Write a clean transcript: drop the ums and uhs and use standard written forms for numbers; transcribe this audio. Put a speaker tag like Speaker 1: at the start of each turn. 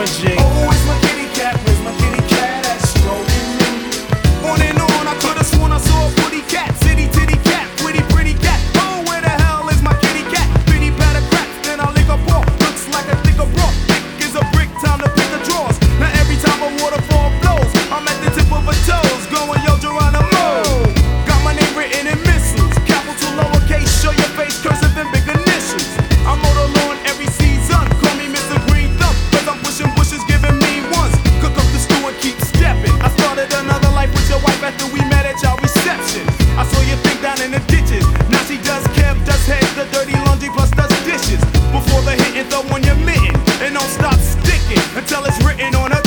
Speaker 1: poppin', G?
Speaker 2: Oh, it's my kitty cat, where's my kitty cat that's stroking me? On and on, I could've sworn I saw a pretty cat, city titty cat, pretty cat. Oh, where the hell is my kitty cat? Bitty pat of cracks, then I lick a paw. Looks like a thick of raw, thick is a brick, time to pick the drawers. Now every time a waterfall blows, I'm at the tip of her toes, going yo Geronimo. Got my name written in missiles, capital lowercase, show your face, cursive and big initials. I mow the lawn every season, call me Mr. Green Thumb, cause I'm pushing bushes, giving me ones. Cook up the stew and keep stepping. I started another life with your wife after we met at y'all reception. I saw your thing down in the ditches, now she does Kev, does heads, the dirty laundry plus does dishes. Before the hitting, throw on your mitten, and don't stop sticking until it's written on her